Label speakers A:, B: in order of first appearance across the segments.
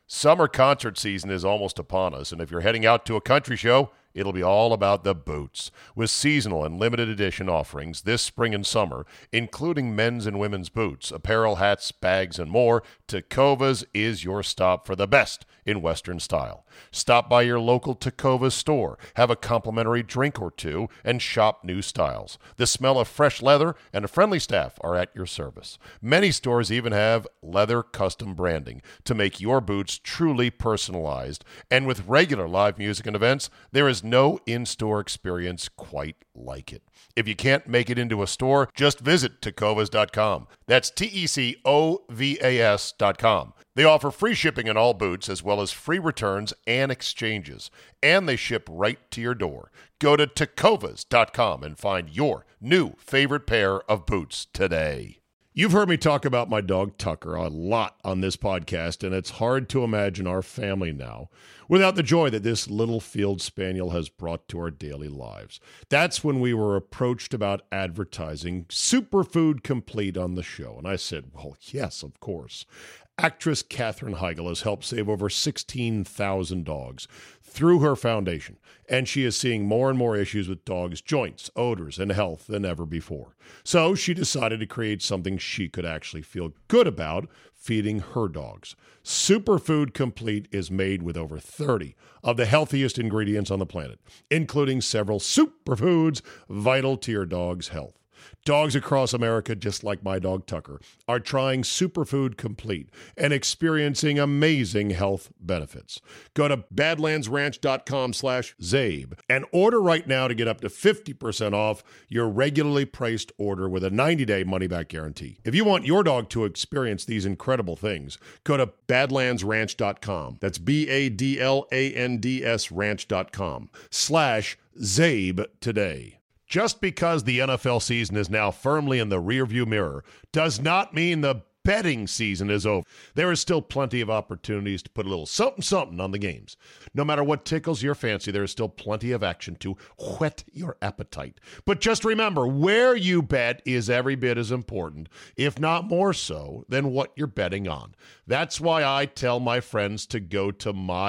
A: Summer concert season is almost upon us, and if you're heading out to a country show, it'll be all about the boots. With seasonal and limited edition offerings this spring and summer, including men's and women's boots, apparel, hats, bags, and more, Tecovas is your stop for the best in Western style. Stop by your local Tecovas store, have a complimentary drink or two, and shop new styles. The smell of fresh leather and a friendly staff are at your service. Many stores even have leather custom branding to make your boots truly personalized. And with regular live music and events, there is no in-store experience quite like it. If you can't make it into a store, just visit Tecovas.com. That's Tecovas.com. They offer free shipping on all boots, as well as free returns and exchanges. And they ship right to your door. Go to Tecovas.com and find your new favorite pair of boots today. You've heard me talk about my dog Tucker a lot on this podcast, and it's hard to imagine our family now without the joy that this little field spaniel has brought to our daily lives. That's when we were approached about advertising Superfood Complete on the show, and I said, well, yes, of course. Actress Katherine Heigl has helped save over 16,000 dogs through her foundation, and she is seeing more and more issues with dogs' joints, odors, and health than ever before. So she decided to create something she could actually feel good about feeding her dogs. Superfood Complete is made with over 30 of the healthiest ingredients on the planet, including several superfoods vital to your dog's health. Dogs across America, just like my dog Tucker, are trying Superfood Complete and experiencing amazing health benefits. Go to badlandsranch.com/Zabe and order right now to get up to 50% off your regularly priced order with a 90-day money-back guarantee. If you want your dog to experience these incredible things, go to badlandsranch.com. That's BADLANDS ranch.com/Zabe today. Just because the NFL season is now firmly in the rearview mirror does not mean the betting season is over. There is still plenty of opportunities to put a little something on the games. No matter what tickles your fancy, there is still plenty of action to whet your appetite. But just remember, where you bet is every bit as important, if not more so, than what you're betting on. That's why I tell my friends to go to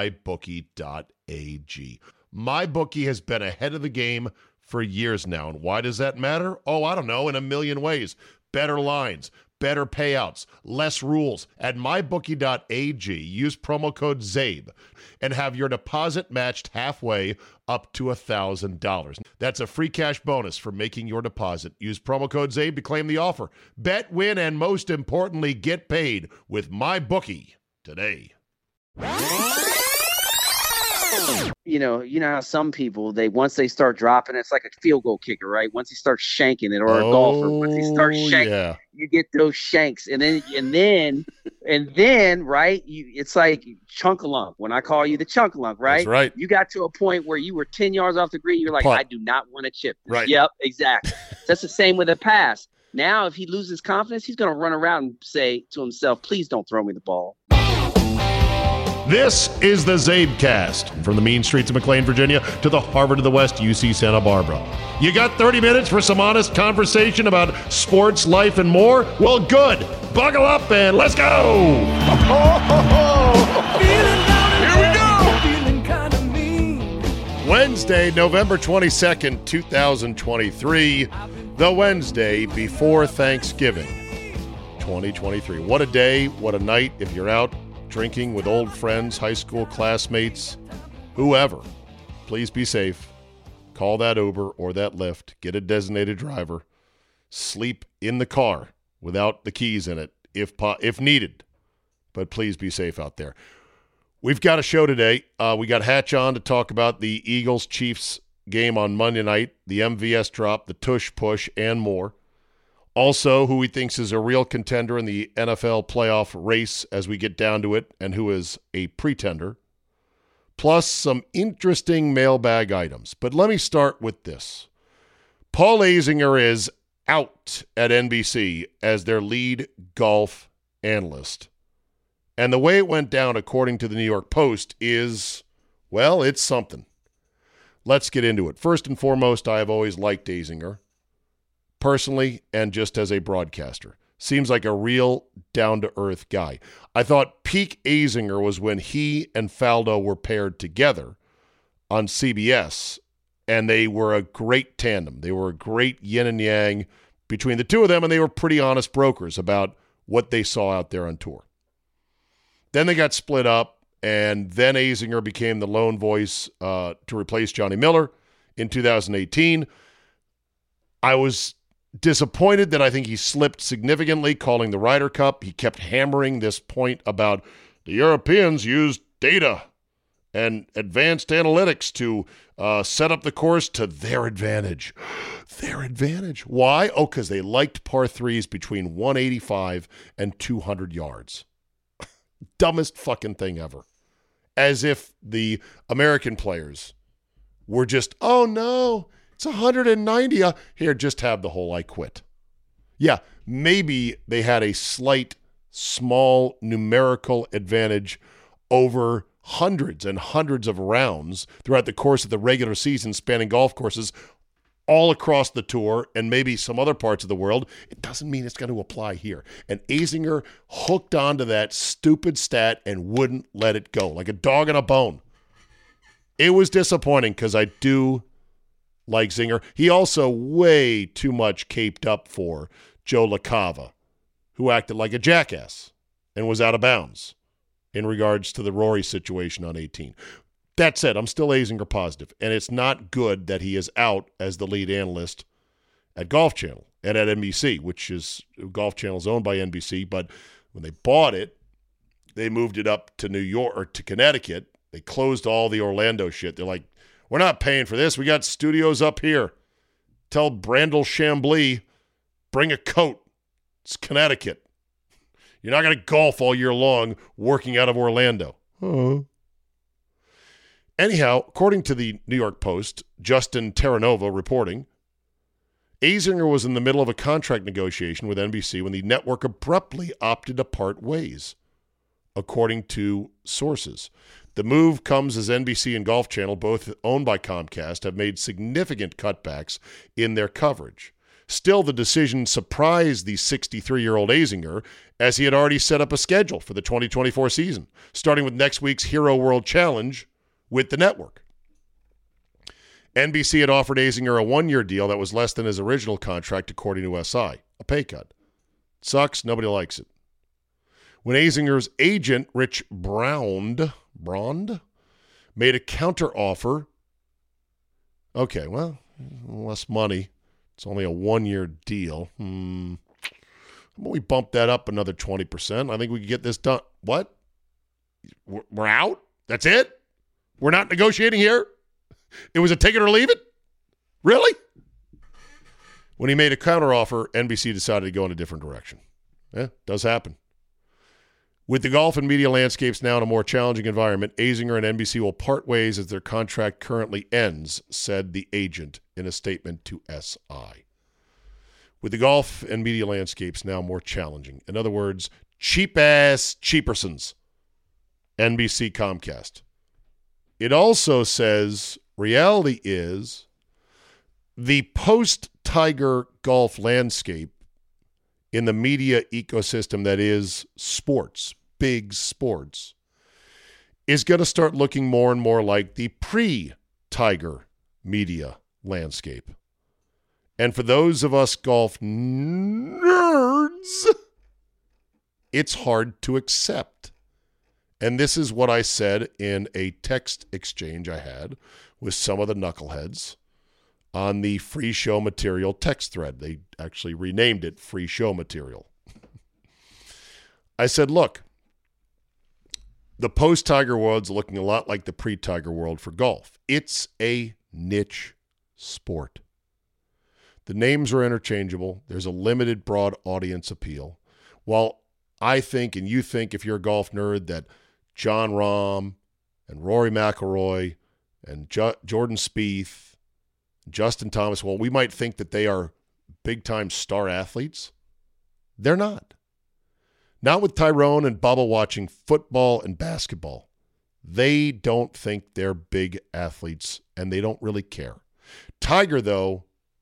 A: mybookie.ag. MyBookie has been ahead of the game for years now. And why does that matter? Oh, I don't know, in a million ways. Better lines, better payouts, less rules. At mybookie.ag, use promo code ZABE and have your deposit matched halfway up to $1,000. That's a free cash bonus for making your deposit. Use promo code ZABE to claim the offer. Bet, win, and most importantly, get paid with MyBookie today.
B: You know how some people, once they start dropping, it's like a field goal kicker, right? Once he starts shanking it, or a golfer, once he starts shanking, you get those shanks, and then, right? It's like chunk-a-lunk. When I call you the chunk-a-lunk, right?
A: That's right.
B: You got to a point where you were 10 yards off the green. You're like,
A: Punt.
B: I do not want to chip this.
A: Right.
B: Yep, exactly. That's the same with a pass. Now, if he loses confidence, he's going to run around and say to himself, please don't throw me the ball.
A: This is the Zabecast, from the mean streets of McLean, Virginia, to the Harvard of the West, UC Santa Barbara. You got 30 minutes for some honest conversation about sports, life, and more? Well, good. Buckle up and let's go. Here we go. Wednesday, November 22nd, 2023. The Wednesday before Thanksgiving, 2023. What a day, what a night if you're out drinking with old friends, high school classmates, whoever. Please be safe. Call that Uber or that Lyft. Get a designated driver. Sleep in the car without the keys in it if needed. But please be safe out there. We've got a show today. We got Hatch on to talk about the Eagles-Chiefs game on Monday night, the MVS drop, the tush push, and more. Also, who he thinks is a real contender in the NFL playoff race as we get down to it, and who is a pretender. Plus, some interesting mailbag items. But let me start with this. Paul Azinger is out at NBC as their lead golf analyst. And the way it went down, according to the New York Post, is, well, it's something. Let's get into it. First and foremost, I have always liked Azinger, personally and just as a broadcaster. Seems like a real down-to-earth guy. I thought peak Azinger was when he and Faldo were paired together on CBS, and they were a great tandem. They were a great yin and yang between the two of them, and they were pretty honest brokers about what they saw out there on tour. Then they got split up, and then Azinger became the lone voice to replace Johnny Miller in 2018. I was disappointed that I think he slipped significantly calling the Ryder Cup. He kept hammering this point about the Europeans used data and advanced analytics to set up the course to their advantage. Their advantage. Why? Oh, because they liked par threes between 185 and 200 yards. Dumbest fucking thing ever. As if the American players were just, oh no, it's 190. Here, just have the hole. I quit. Yeah, maybe they had a slight, small numerical advantage over hundreds and hundreds of rounds throughout the course of the regular season, spanning golf courses all across the tour and maybe some other parts of the world. It doesn't mean it's going to apply here. And Azinger hooked onto that stupid stat and wouldn't let it go, like a dog on a bone. It was disappointing because I do like Zinger. He also way too much caped up for Joe LaCava, who acted like a jackass and was out of bounds in regards to the Rory situation on 18. That said, I'm still Azinger positive, and it's not good that he is out as the lead analyst at Golf Channel and at NBC, which is Golf Channel is owned by NBC, but when they bought it, they moved it up to New York or to Connecticut. They closed all the Orlando shit. They're like, we're not paying for this. We got studios up here. Tell Brandel Chambly, bring a coat. It's Connecticut. You're not going to golf all year long working out of Orlando. Anyhow, according to the New York Post, Justin Terranova reporting, Azinger was in the middle of a contract negotiation with NBC when the network abruptly opted to part ways, according to sources. The move comes as NBC and Golf Channel, both owned by Comcast, have made significant cutbacks in their coverage. Still, the decision surprised the 63-year-old Azinger, as he had already set up a schedule for the 2024 season, starting with next week's Hero World Challenge with the network. NBC had offered Azinger a one-year deal that was less than his original contract, according to SI. A pay cut. Sucks. Nobody likes it. When Azinger's agent, Rich Brond, made a counteroffer. Okay, well, less money. It's only a one-year deal. How about we bump that up another 20%? I think we could get this done. What? We're out? That's it? We're not negotiating here? It was a take it or leave it? Really? When he made a counteroffer, NBC decided to go in a different direction. Yeah, does happen. With the golf and media landscapes now in a more challenging environment, Azinger and NBC will part ways as their contract currently ends, said the agent in a statement to SI. With the golf and media landscapes now more challenging. In other words, cheap-ass cheapersons. NBC Comcast. It also says reality is the post-Tiger golf landscape in the media ecosystem that is sports, big sports, is going to start looking more and more like the pre-Tiger media landscape. And for those of us golf nerds, it's hard to accept. And this is what I said in a text exchange I had with some of the knuckleheads on the Free Show Material text thread. They actually renamed it Free Show Material. I said, look, the post-Tiger world's looking a lot like the pre-Tiger world for golf. It's a niche sport. The names are interchangeable. There's a limited broad audience appeal. While I think, and you think if you're a golf nerd, that Jon Rahm and Rory McIlroy and Jordan Spieth, Justin Thomas, well, we might think that they are big-time star athletes. They're not. Not with Tyrone and Bubba watching football and basketball. They don't think they're big athletes, and they don't really care. Tiger, though,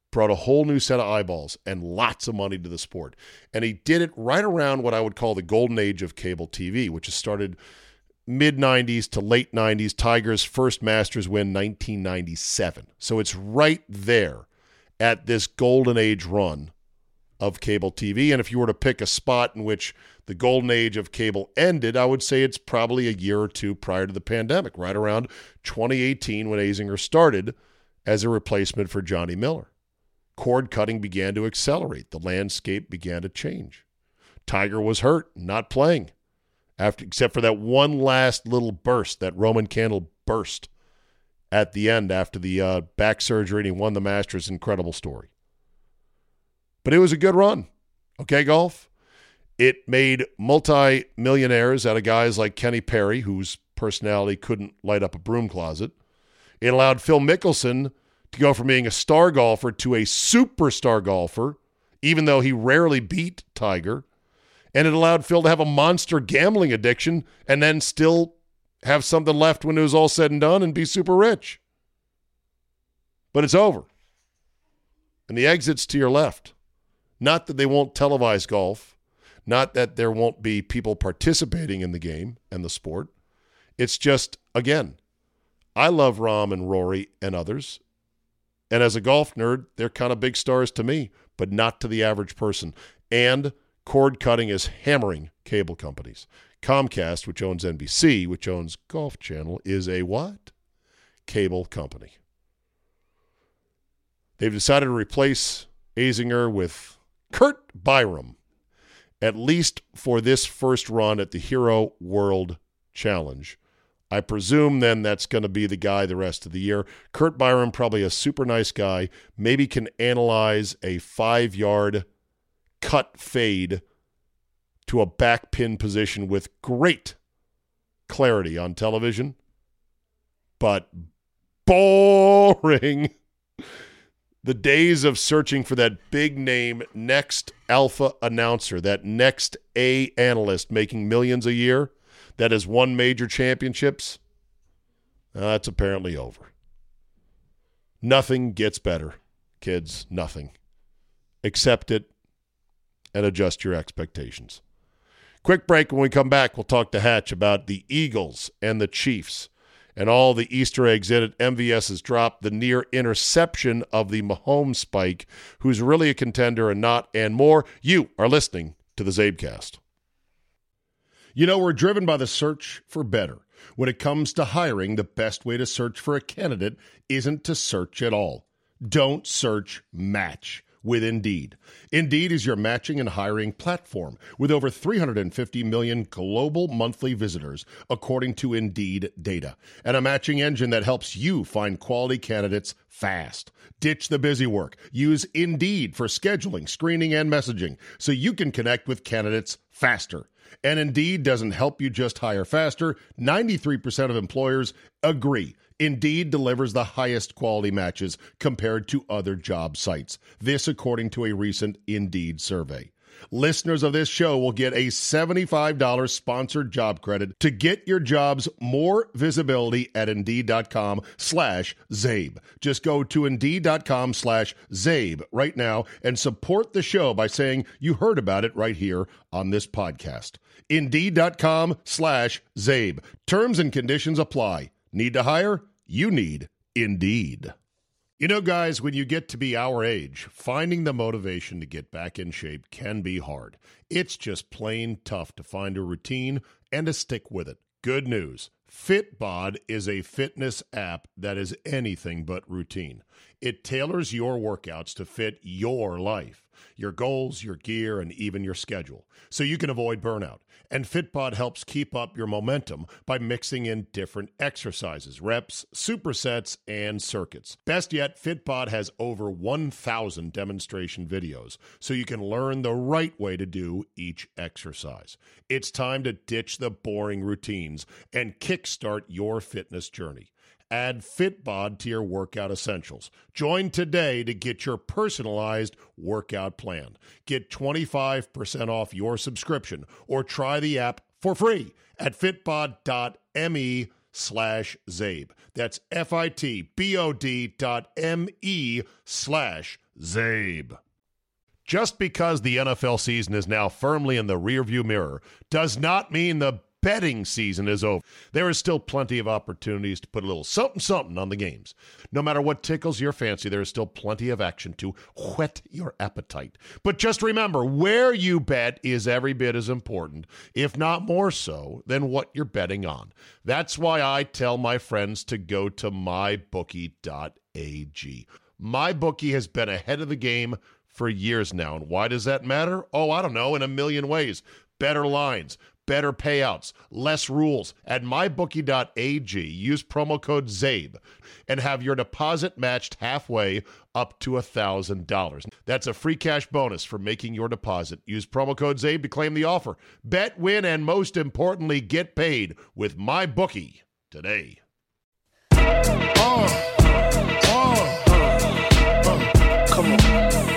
A: brought a whole new set of eyeballs and lots of money to the sport. And he did it right around what I would call the golden age of cable TV, which has started mid-90s to late 90s. Tiger's first Masters win, 1997. So it's right there at this golden age run of cable TV. And if you were to pick a spot in which the golden age of cable ended, I would say it's probably a year or two prior to the pandemic, right around 2018 when Azinger started as a replacement for Johnny Miller. Cord cutting began to accelerate. The landscape began to change. Tiger was hurt, not playing, except for that one last little burst, that Roman candle burst at the end after the back surgery, and he won the Masters. Incredible story. But it was a good run, okay, golf? It made multi-millionaires out of guys like Kenny Perry, whose personality couldn't light up a broom closet. It allowed Phil Mickelson to go from being a star golfer to a superstar golfer, even though he rarely beat Tiger. And it allowed Phil to have a monster gambling addiction and then still have something left when it was all said and done and be super rich. But it's over. And the exit's to your left. Not that they won't televise golf. Not that there won't be people participating in the game and the sport. It's just, again, I love Rahm and Rory and others. And as a golf nerd, they're kind of big stars to me, but not to the average person. And cord cutting is hammering cable companies. Comcast, which owns NBC, which owns Golf Channel, is a what? Cable company. They've decided to replace Azinger with Kurt Byram, at least for this first run at the Hero World Challenge. I presume then that's going to be the guy the rest of the year. Kurt Byram, probably a super nice guy, maybe can analyze a 5-yard cut fade to a back pin position with great clarity on television, but boring. The days of searching for that big name next alpha announcer, that next A analyst making millions a year that has won major championships, that's apparently over. Nothing gets better, kids, nothing. Accept it and adjust your expectations. Quick break. When we come back, we'll talk to Hatch about the Eagles and the Chiefs and all the Easter eggs in it. MVS has dropped the near interception of the Mahomes spike, who's really a contender and not, and more. You are listening to the Zabecast. You know, we're driven by the search for better. When it comes to hiring, the best way to search for a candidate isn't to search at all. Don't search, match with Indeed. Indeed is your matching and hiring platform with over 350 million global monthly visitors, according to Indeed data, and a matching engine that helps you find quality candidates fast. Ditch the busy work. Use Indeed for scheduling, screening, and messaging so you can connect with candidates faster. And Indeed doesn't help you just hire faster. 93% of employers agree. Indeed delivers the highest quality matches compared to other job sites. This according to a recent Indeed survey. Listeners of this show will get a $75 sponsored job credit to get your jobs more visibility at Indeed.com/Zabe. Just go to Indeed.com/Zabe right now and support the show by saying you heard about it right here on this podcast. Indeed.com/Zabe. Terms and conditions apply. Need to hire? You need Indeed. You know, guys, when you get to be our age, finding the motivation to get back in shape can be hard. It's just plain tough to find a routine and to stick with it. Good news. Fitbod is a fitness app that is anything but routine. It tailors your workouts to fit your life, your goals, your gear, and even your schedule, so you can avoid burnout. And Fitbod helps keep up your momentum by mixing in different exercises, reps, supersets, and circuits. Best yet, Fitbod has over 1,000 demonstration videos, so you can learn the right way to do each exercise. It's time to ditch the boring routines and kickstart your fitness journey. Add Fitbod to your workout essentials. Join today to get your personalized workout plan. Get 25% off your subscription or try the app for free at fitbod.me/Zabe. That's FITBOD.me/Zabe. ZABE. Just because the NFL season is now firmly in the rearview mirror does not mean the betting season is over. There is still plenty of opportunities to put a little something on the games. No matter what tickles your fancy, there is still plenty of action to whet your appetite. But just remember, where you bet is every bit as important, if not more so, than what you're betting on. That's why I tell my friends to go to mybookie.ag. MyBookie has been ahead of the game for years now. And why does that matter? Oh, I don't know, in a million ways. Better lines, better payouts, less rules. At mybookie.ag, use promo code ZABE and have your deposit matched halfway up to $1,000. That's a free cash bonus for making your deposit. Use promo code ZABE to claim the offer. Bet, win, and most importantly, get paid with MyBookie today. Come on.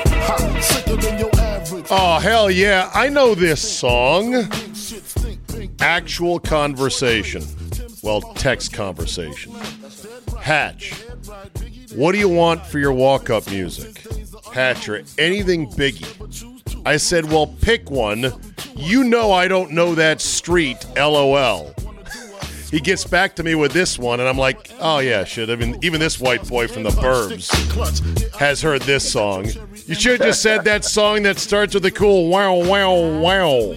A: Oh, hell yeah. I know this song. Actual Conversation. Well, text conversation. Hatch, what do you want for your walk-up music? Hatcher, anything Biggie. I said, well, pick one. You know I don't know that street, LOL. He gets back to me with this one, and I'm like, oh, yeah, shit. I mean, even this white boy from the Burbs has heard this song. You should have just said that song that starts with a cool wow, wow, wow.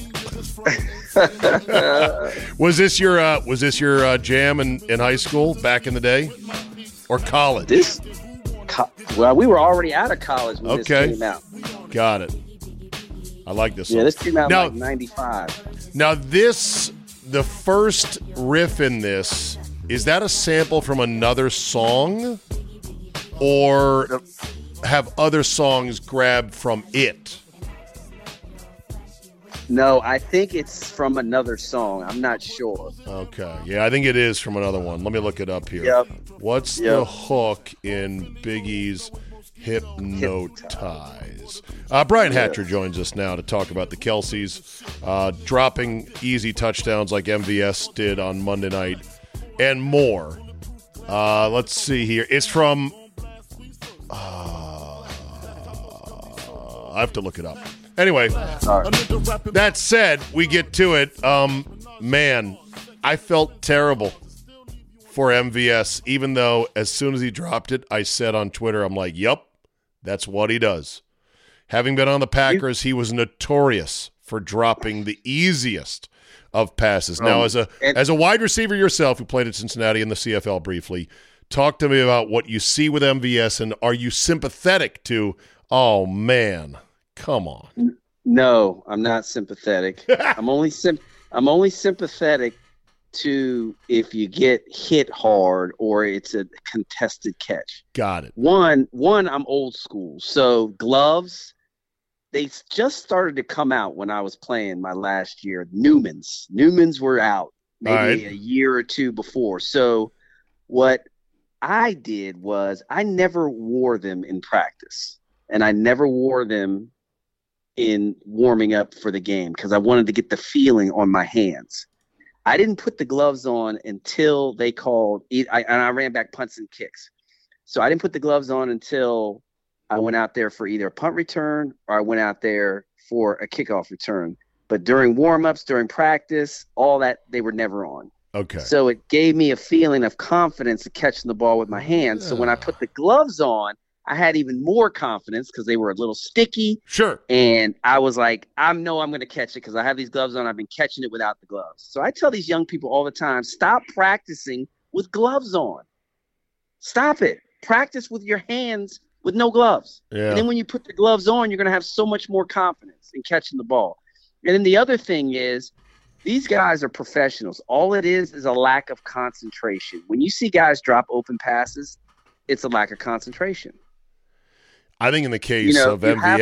A: Was this your jam in high school back in the day? Or college?
B: Well, we were already out of college when this came out.
A: Got it. I like this song.
B: Yeah, this came out in like 95.
A: Now, the first riff in this, is that a sample from another song? Or have other songs grabbed from it?
B: No, I think it's from another song. I'm not sure.
A: Okay. Yeah, I think it is from another one. Let me look it up here.
B: Yep.
A: What's the hook in Biggie's Hypnotize? Brian Hatcher joins us now to talk about the Kelceys dropping easy touchdowns like MVS did on Monday night and more. Let's see here. It's from... I have to look it up. Anyway, that said, we get to it. Man, I felt terrible for MVS, even though as soon as he dropped it, I said on Twitter, I'm like, yep, that's what he does. Having been on the Packers, he was notorious for dropping the easiest of passes. Now, as a wide receiver yourself who played at Cincinnati in the CFL briefly, talk to me about what you see with MVS, and are you sympathetic to, oh, man, come on.
B: No, I'm not sympathetic. I'm only sympathetic to if you get hit hard or it's a contested catch.
A: Got it.
B: One, I'm old school. So gloves, they just started to come out when I was playing my last year. Newmans were out maybe a year or two before. So what I did was I never wore them in practice, and I never wore them in warming up for the game because I wanted to get the feeling on my hands. I didn't put the gloves on until they called, and I ran back punts and kicks. So I didn't put the gloves on until I went out there for either a punt return or I went out there for a kickoff return. But during warm-ups, during practice, all that, they were never on.
A: Okay.
B: So it gave me a feeling of confidence of catching the ball with my hands. So when I put the gloves on, I had even more confidence because they were a little sticky.
A: Sure.
B: And I was like, I know I'm going to catch it because I have these gloves on. I've been catching it without the gloves. So I tell these young people all the time, stop practicing with gloves on. Stop it. Practice with your hands with no gloves.
A: Yeah.
B: And then when you put the gloves on, you're going to have so much more confidence in catching the ball. And then the other thing is, these guys are professionals. All it is a lack of concentration. When you see guys drop open passes, it's a lack of concentration.
A: I think in the case of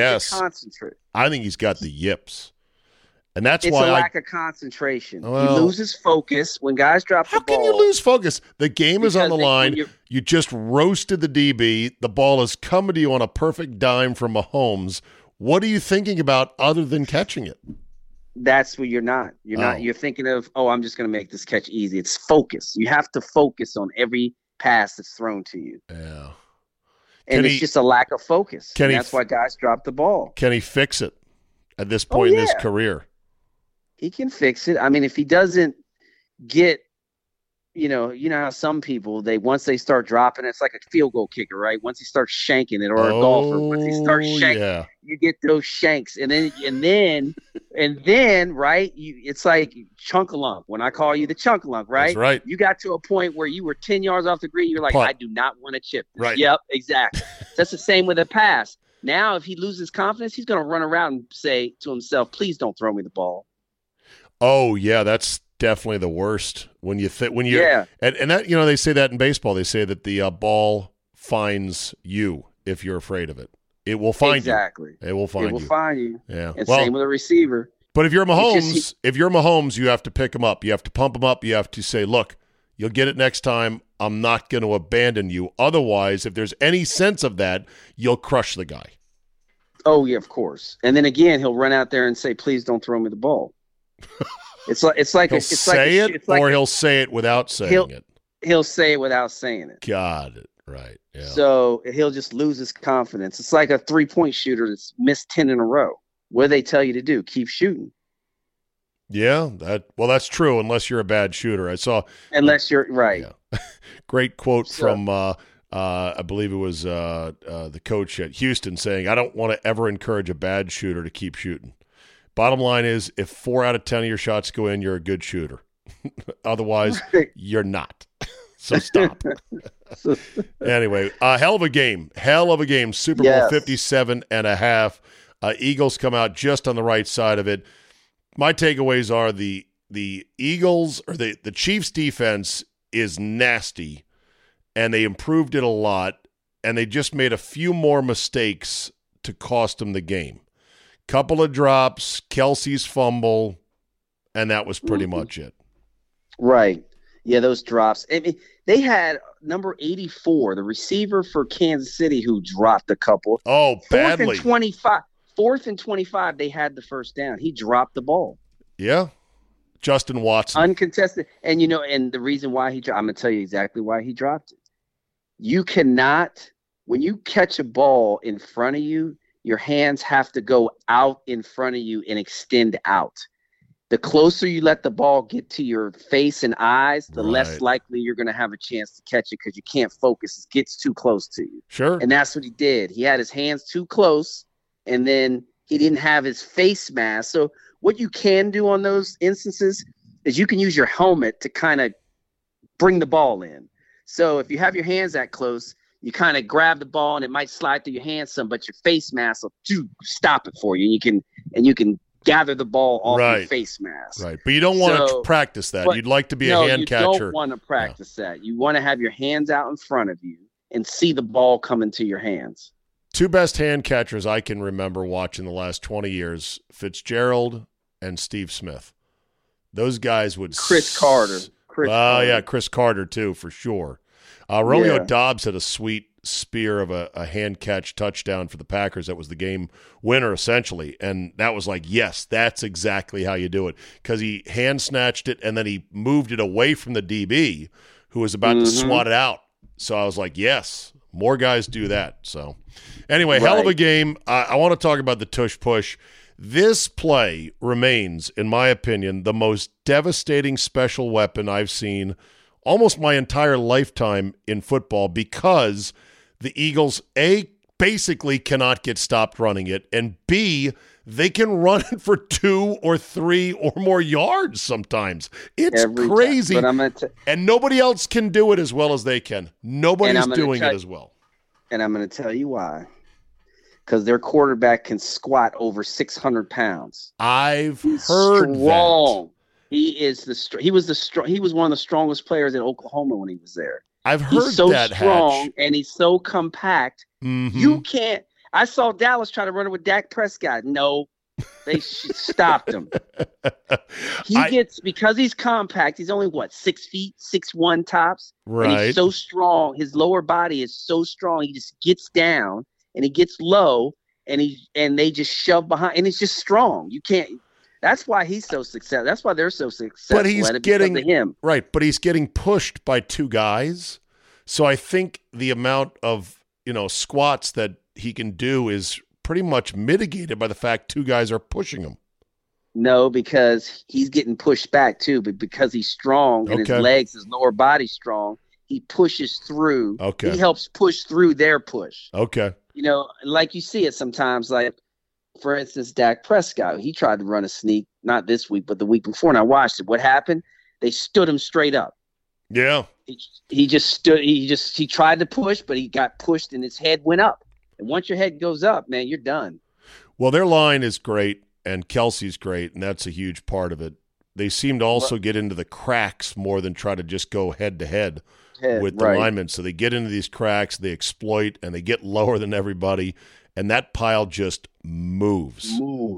A: MVS, I think he's got the yips. And that's why
B: it's a lack of concentration. He loses focus when guys drop the ball.
A: How can you lose focus? The game is on the line. You just roasted the DB. The ball is coming to you on a perfect dime from Mahomes. What are you thinking about other than catching it?
B: That's what you're not. You're thinking of, I'm just going to make this catch easy. It's focus. You have to focus on every pass that's thrown to you.
A: Yeah.
B: And it's just a lack of focus.
A: And
B: that's why guys drop the ball.
A: Can he fix it at this point in his career?
B: He can fix it. I mean, if he doesn't get, you know how some people, once they start dropping, it's like a field goal kicker, right? Once he starts shanking it, or a golfer, once he starts shanking, you get those shanks, and then, right? It's like chunk-a-lunk. When I call you the chunk-a-lunk, right?
A: That's right.
B: You got to a point where you were 10 yards off the green. You're like, I do not want to chip this.
A: Right.
B: Yep, exactly. That's the same with a pass. Now, if he loses confidence, he's going to run around and say to himself, "Please don't throw me the ball."
A: Oh yeah, that's definitely the worst when you and that, they say that in baseball. They say that the ball finds you if you're afraid of it. It will find you.
B: Exactly.
A: It will find you.
B: It will find you.
A: Yeah.
B: And same with a receiver.
A: But if you're Mahomes, you have to pick him up. You have to pump him up. You have to say, "Look, you'll get it next time. I'm not going to abandon you. Otherwise, if there's any sense of that, you'll crush the guy."
B: Oh yeah, of course. And then again, he'll run out there and say, "Please don't throw me the ball." He'll say
A: it without saying it.
B: He'll say it without saying it.
A: Got it. Right. Yeah.
B: So he'll just lose his confidence. It's like a 3-point shooter that's missed 10 in a row. What do they tell you to do? Keep shooting.
A: Yeah, that's true unless you're a bad shooter.
B: Unless you're right.
A: Yeah. Great quote from I believe it was the coach at Houston saying, "I don't want to ever encourage a bad shooter to keep shooting. Bottom line is, if 4 out of 10 of your shots go in, you're a good shooter. Otherwise, you're not. So stop." Anyway, hell of a game. Super Bowl 57.5. Eagles come out just on the right side of it. My takeaways are the Eagles, or the Chiefs defense is nasty, and they improved it a lot, and they just made a few more mistakes to cost them the game. Couple of drops, Kelsey's fumble, and that was pretty much it.
B: Right. Yeah, those drops. I mean, they had number 84, the receiver for Kansas City, who dropped a couple.
A: Oh, badly.
B: 4th and 25, they had the first down. He dropped the ball.
A: Yeah. Justin Watson.
B: Uncontested. And, and the reason why I'm going to tell you exactly why he dropped it. You cannot, when you catch a ball in front of you, your hands have to go out in front of you and extend out. The closer you let the ball get to your face and eyes, the less likely you're going to have a chance to catch it, because you can't focus. It gets too close to you.
A: Sure.
B: And that's what he did. He had his hands too close, and then he didn't have his face mask. So what you can do on those instances is you can use your helmet to kind of bring the ball in. So if you have your hands that close, you kind of grab the ball and it might slide through your hands some, but your face mask will stop it for you. And you can gather the ball off your face mask.
A: Right. But you don't want to practice that. You'd like to be a hand catcher.
B: You don't want to practice that. You want to have your hands out in front of you and see the ball come into your hands.
A: Two best hand catchers I can remember watching the last 20 years, Fitzgerald and Steve Smith. Those guys would
B: Chris Carter.
A: Yeah, Chris Carter too, for sure. Romeo Doubs had a sweet spear of a hand catch touchdown for the Packers. That was the game winner, essentially. And that was like, yes, that's exactly how you do it. Because he hand snatched it and then he moved it away from the DB who was about to swat it out. So I was like, yes, more guys do that. So anyway, hell of a game. I want to talk about the tush push. This play remains, in my opinion, the most devastating special weapon I've seen almost my entire lifetime in football, because the Eagles, A, basically cannot get stopped running it, and B, they can run it for 2 or 3 or more yards sometimes. It's crazy. And nobody else can do it as well as they can. Nobody's doing it as well.
B: And I'm going to tell you why. Because their quarterback can squat over 600 pounds.
A: I've heard
B: strong.
A: That.
B: He was one of the strongest players in Oklahoma when he was there.
A: I've heard
B: he's so
A: that,
B: strong,
A: Hatch.
B: And he's so compact.
A: Mm-hmm.
B: You can't. I saw Dallas try to run it with Dak Prescott. No, they stopped him. Because he's compact. He's only 6 feet, 6'1" tops.
A: Right.
B: And he's so strong. His lower body is so strong. He just gets down and he gets low, and they just shove behind, and it's just strong. You can't. That's why he's so successful. That's why they're so successful.
A: But he's getting
B: him.
A: Right, but he's getting pushed by 2 guys. So I think the amount of squats that he can do is pretty much mitigated by the fact two guys are pushing him.
B: No, because he's getting pushed back too, but because he's strong and his legs, his lower body's strong, he pushes through.
A: Okay.
B: He helps push through their push.
A: Okay.
B: Like you see it sometimes, like, for instance, Dak Prescott, he tried to run a sneak, not this week, but the week before, and I watched it. What happened? They stood him straight up.
A: Yeah.
B: He just stood, he tried to push, but he got pushed and his head went up. And once your head goes up, man, you're done.
A: Well, their line is great. And Kelsey's great, and that's a huge part of it. They seem to also get into the cracks more than try to just go head-to-head with the linemen. So they get into these cracks, they exploit, and they get lower than everybody, and that pile just moves.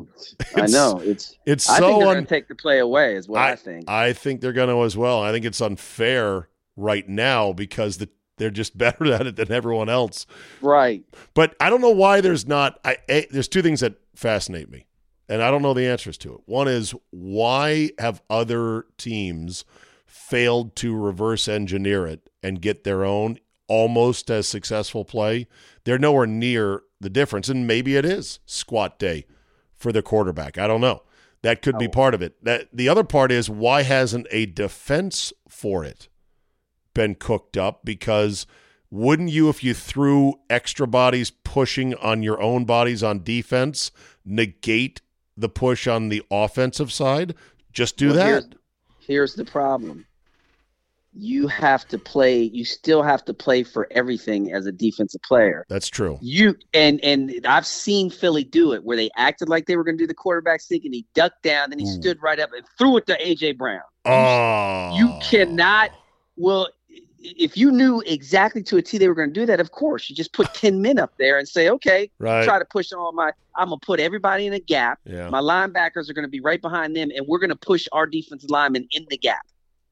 B: I know. It's
A: I
B: think they're going to take the play away is what I think.
A: I think they're going to as well. I think it's unfair right now because they're just better at it than everyone else.
B: Right.
A: But I don't know why there's not there's two things that fascinate me. And I don't know the answers to it. One is, why have other teams failed to reverse engineer it and get their own almost as successful play? They're nowhere near the difference. And maybe it is squat day for the quarterback. I don't know. That could be part of it. The other part is, why hasn't a defense for it been cooked up? Because wouldn't you, if you threw extra bodies pushing on your own bodies on defense, negate the push on the offensive side? Just do that.
B: Here's the problem. You still have to play for everything as a defensive player.
A: That's true.
B: And I've seen Philly do it where they acted like they were going to do the quarterback sneak and he ducked down, then he stood right up and threw it to A.J. Brown. You cannot – well – if you knew exactly to a T they were going to do that, of course, you just put 10 men up there and say, okay, try to push I'm going to put everybody in a gap.
A: Yeah.
B: My linebackers are going to be right behind them, and we're going to push our defensive linemen in the gap.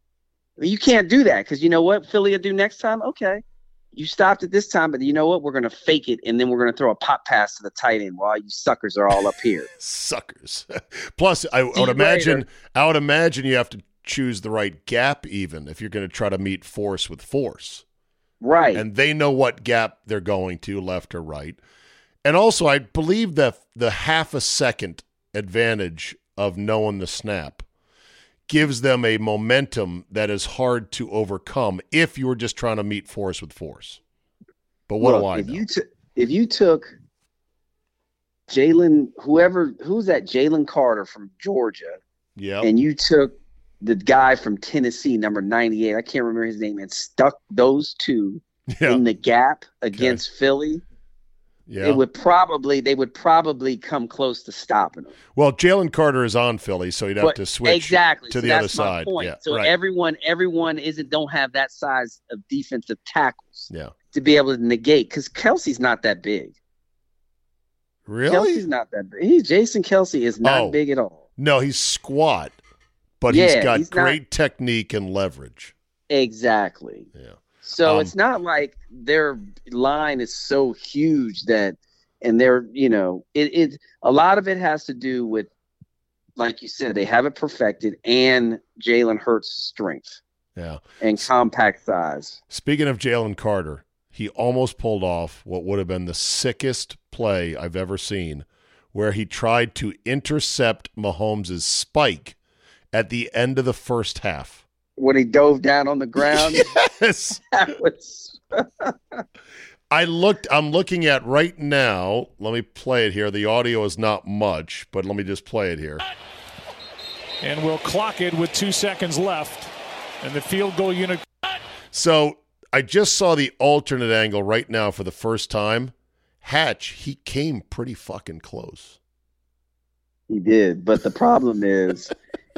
B: I mean, you can't do that because you know what Philly will do next time? Okay, you stopped it this time, but you know what? We're going to fake it, and then we're going to throw a pop pass to the tight end while you suckers are all up here.
A: Suckers. Plus, I would imagine you have to choose the right gap even if you're going to try to meet force with force.
B: Right.
A: And they know what gap they're going to, left or right. And also, I believe that the half a second advantage of knowing the snap gives them a momentum that is hard to overcome if you were just trying to meet force with force. But what do I know?
B: If you took who's that Jalen Carter from Georgia, and you took the guy from Tennessee, number 98, I can't remember his name, and stuck those two in the gap against Philly, they would probably come close to stopping them.
A: Well, Jalen Carter is on Philly, so he'd have to switch to the other side.
B: Point.
A: Yeah,
B: so everyone don't have that size of defensive tackles
A: to
B: be able to negate, because Kelsey's not that big.
A: Really?
B: Kelsey's not that big. Jason Kelce is not big at all.
A: No, he's squat. But he's got great technique and leverage.
B: Exactly.
A: Yeah.
B: So it's not like their line is so huge that, and they're, a lot of it has to do with, like you said, they have it perfected, and Jalen Hurts' strength.
A: Yeah.
B: And compact size.
A: Speaking of Jalen Carter, he almost pulled off what would have been the sickest play I've ever seen, where he tried to intercept Mahomes' spike at the end of the first half.
B: When he dove down on the ground?
A: Yes.
B: That was...
A: I'm looking at right now. Let me play it here. The audio is not much, but let me just play it here.
C: And we'll clock it with 2 seconds left. And the field goal unit.
A: So I just saw the alternate angle right now for the first time. Hatch, he came pretty fucking close.
B: He did, but the problem is...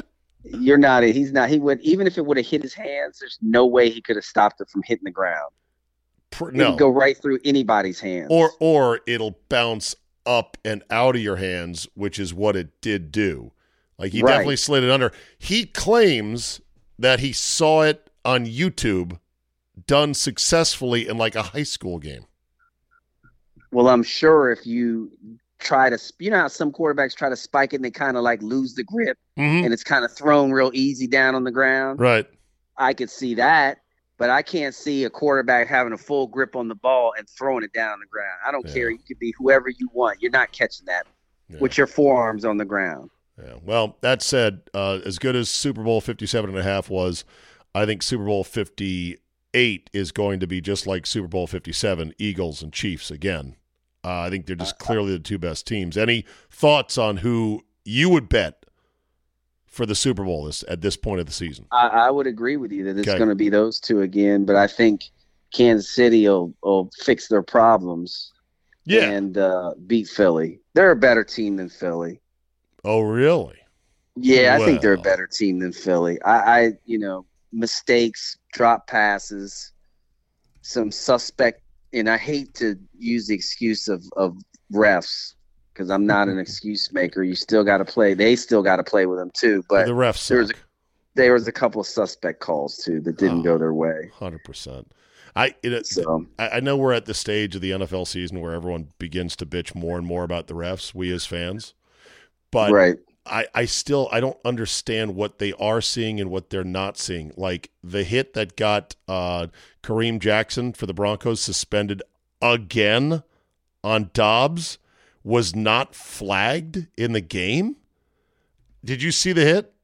B: he would, even if it would have hit his hands, there's no way he could have stopped it from hitting the ground. It would go right through anybody's hands.
A: Or it'll bounce up and out of your hands, which is what it did do. Like, he definitely slid it under. He claims that he saw it on YouTube done successfully in like a high school game.
B: Well, I'm sure if you try to, how some quarterbacks try to spike it and they kind of like lose the grip and it's kind of thrown real easy down on the ground.
A: Right.
B: I could see that, but I can't see a quarterback having a full grip on the ball and throwing it down on the ground. I don't care. You could be whoever you want. You're not catching that with your forearms on the ground.
A: Yeah. Well, that said, as good as Super Bowl 57.5 was, I think Super Bowl 58 is going to be just like Super Bowl 57, Eagles and Chiefs again. I think they're just clearly the two best teams. Any thoughts on who you would bet for the Super Bowl at this point of the season?
B: I would agree with you that it's going to be those two again, but I think Kansas City will fix their problems and beat Philly. They're a better team than Philly.
A: Oh, really?
B: Yeah, I think they're a better team than Philly. I mistakes, drop passes, some suspect, and I hate to use the excuse of refs because I'm not an excuse maker. You still got to play. They still got to play with them too. But
A: the refs suck.
B: There was a couple of suspect calls too that didn't go their way.
A: 100%. I know we're at the stage of the NFL season where everyone begins to bitch more and more about the refs, we as fans. But I still don't understand what they are seeing and what they're not seeing. Like the hit that got Kareem Jackson for the Broncos suspended again on Dobbs was not flagged in the game. Did you see the hit?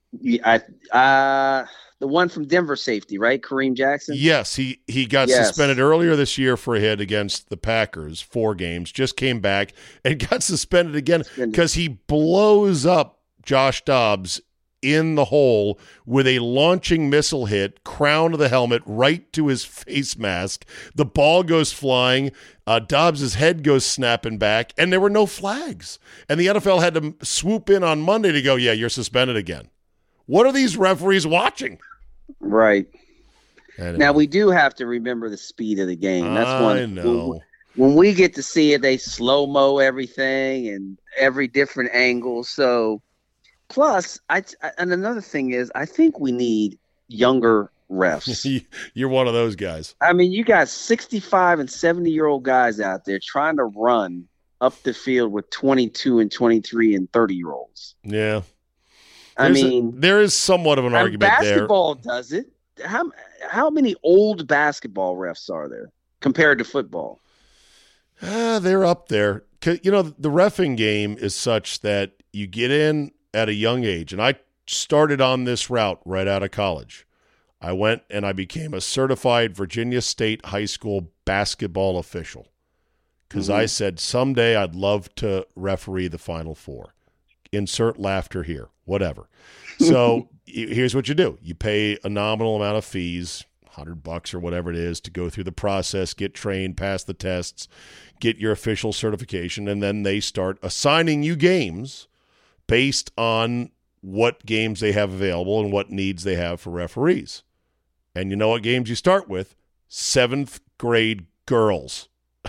B: Yeah, the one from Denver safety, right? Kareem Jackson?
A: Yes, he got suspended earlier this year for a hit against the Packers, 4 games, just came back and got suspended again because he blows up Josh Dobbs in the hole with a launching missile hit, crown of the helmet, right to his face mask. The ball goes flying. Dobbs' head goes snapping back, and there were no flags. And the NFL had to swoop in on Monday to go, yeah, you're suspended again. What are these referees watching?
B: Right. Anyway. Now, we do have to remember the speed of the game. That's one. I know. When we get to see it, they slow-mo everything and every different angle. So, plus, and another thing is, I think we need younger refs.
A: You're one of those guys.
B: I mean, you got 65 and 70-year-old guys out there trying to run up the field with 22 and 23 and 30-year-olds.
A: Yeah.
B: There
A: is somewhat of an argument
B: basketball there. Does it? How many old basketball refs are there compared to football?
A: They're up there. You know, the reffing game is such that you get in at a young age, and I started on this route right out of college. I went and I became a certified Virginia State high school basketball official because I said someday I'd love to referee the Final Four. Insert laughter here, whatever. So here's what you do. You pay a nominal amount of fees, $100 or whatever it is, to go through the process, get trained, pass the tests, get your official certification, and then they start assigning you games based on what games they have available and what needs they have for referees. And you know what games you start with? 7th grade girls.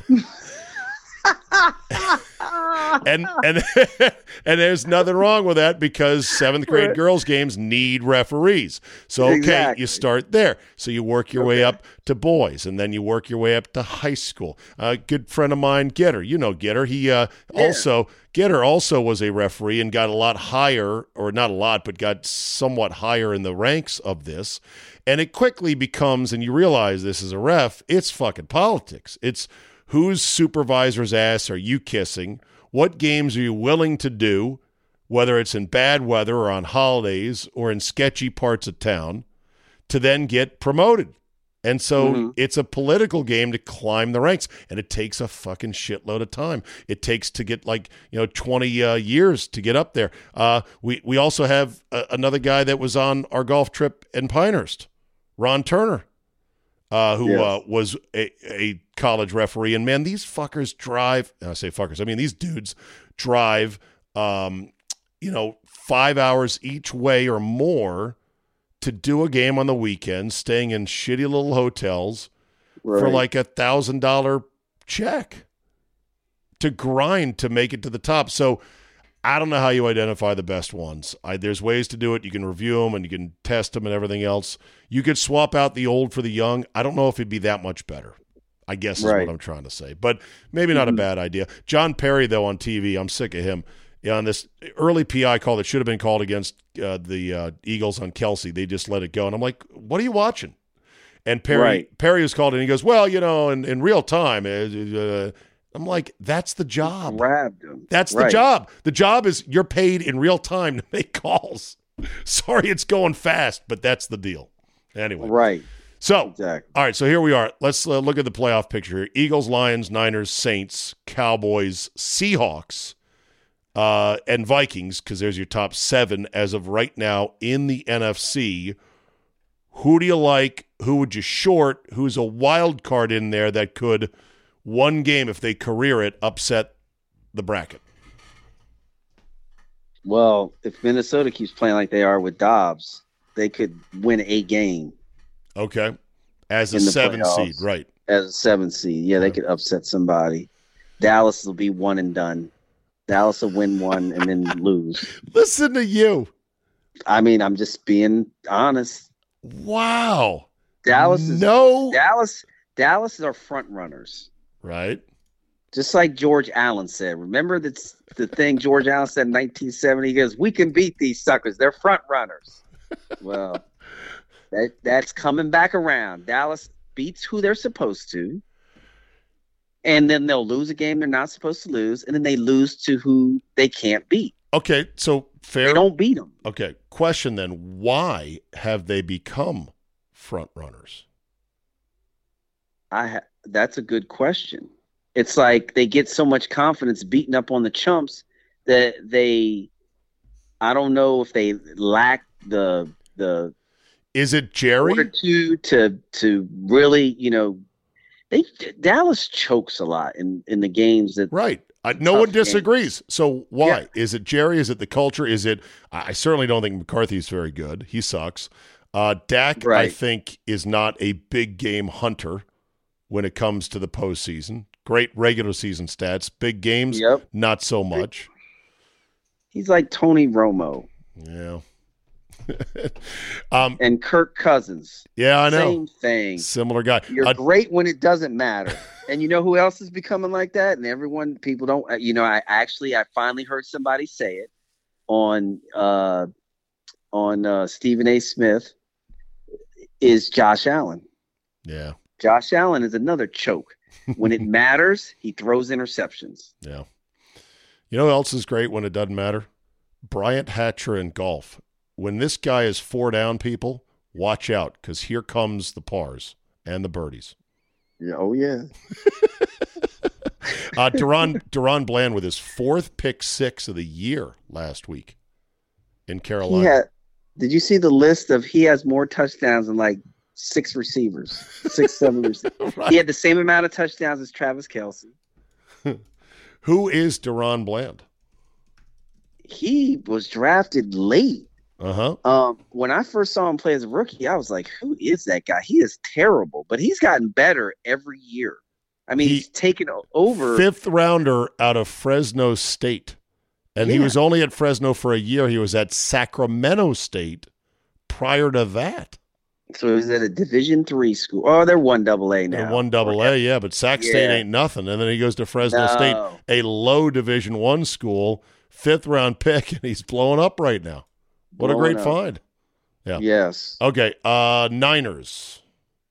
A: and there's nothing wrong with that because 7th grade girls games need referees. So, okay, you start there. So you work your way up to boys, and then you work your way up to high school. A good friend of mine, Getter, you know Getter. Getter also was a referee and got a lot higher, or not a lot, but got somewhat higher in the ranks of this. And it quickly becomes, and you realize this is a ref, it's fucking politics. It's whose supervisor's ass are you kissing? What games are you willing to do, whether it's in bad weather or on holidays or in sketchy parts of town, to then get promoted? And so it's a political game to climb the ranks, and it takes a fucking shitload of time. It takes to get 20 years to get up there. We also have another guy that was on our golf trip in Pinehurst, Ron Turner. Who was a college referee. And, man, these fuckers drive – I say fuckers. I mean, these dudes drive, 5 hours each way or more to do a game on the weekend, staying in shitty little hotels for like $1,000 check to grind to make it to the top. So I don't know how you identify the best ones. There's ways to do it. You can review them and you can test them and everything else. You could swap out the old for the young. I don't know if it'd be that much better, I guess is what I'm trying to say. But maybe not a bad idea. John Perry, though, on TV, I'm sick of him. On this early PI call that should have been called against the Eagles on Kelsey, they just let it go. And I'm like, what are you watching? And Perry was called in. He goes, well, in real time, I'm like, that's the job.
B: Grabbed him.
A: That's the job. The job is you're paid in real time to make calls. Sorry, it's going fast, but that's the deal. Anyway.
B: Right.
A: So,
B: exactly.
A: All right, so here we are. Let's look at the playoff picture here. Eagles, Lions, Niners, Saints, Cowboys, Seahawks, and Vikings, because there's your top 7 as of right now in the NFC. Who do you like? Who would you short? Who's a wild card in there that could, one game, if they career it, upset the bracket?
B: Well, if Minnesota keeps playing like they are with Dobbs, they could win a game.
A: Okay. As a 7 seed, right.
B: As a 7 seed. Yeah, they could upset somebody. Dallas will be one and done. Dallas will win one and then lose.
A: Listen to you.
B: I mean, I'm just being honest.
A: Wow.
B: Dallas is our front runners.
A: Right.
B: Just like George Allen said. Remember the thing George Allen said in 1970? He goes, we can beat these suckers. They're front runners. Well, that's coming back around. Dallas beats who they're supposed to, and then they'll lose a game they're not supposed to lose, and then they lose to who they can't beat.
A: Okay, so fair.
B: They don't beat them.
A: Okay, question then. Why have they become front runners?
B: That's a good question. It's like they get so much confidence beating up on the chumps that I don't know if they lack the
A: Is it Jerry?
B: Fortitude to really, Dallas chokes a lot in the games that.
A: Right. No one disagrees.
B: Games.
A: So why? Yeah. Is it Jerry? Is it the culture? Is it? I certainly don't think McCarthy's very good. He sucks. Dak, right. I think, is not a big game hunter when it comes to the postseason. Great regular season stats. Big games, not so much.
B: He's like Tony Romo.
A: Yeah.
B: And Kirk Cousins.
A: Yeah, I know.
B: Same thing.
A: Similar guy.
B: You're great when it doesn't matter. And you know who else is becoming like that? And people don't, I finally heard somebody say it on Stephen A. Smith, is Josh Allen.
A: Yeah.
B: Josh Allen is another choke. When it matters, he throws interceptions.
A: Yeah. You know who else is great when it doesn't matter? Bryant Hatcher in golf. When this guy is 4 down, people, watch out, because here comes the pars and the birdies.
B: Yeah, oh, yeah.
A: Deron Bland with his 4th pick 6 of the year last week in Carolina.
B: Did you see the list of he has more touchdowns than like 6 receivers, 6, 7 receivers. Right. He had the same amount of touchdowns as Travis Kelce.
A: Who is Deron Bland?
B: He was drafted late.
A: Uh-huh.
B: When I first saw him play as a rookie, I was like, who is that guy? He is terrible, but he's gotten better every year. I mean, he's taken over.
A: 5th rounder out of Fresno State. And he was only at Fresno for a year. He was at Sacramento State prior to that.
B: So he was at a Division III school. Oh, they're 1AA now.
A: They're 1AA, yeah, but Sac State ain't nothing. And then he goes to Fresno State, a low Division I school, 5th round pick, and he's blowing up right now. What a great find. Yeah.
B: Yes.
A: Okay, Niners.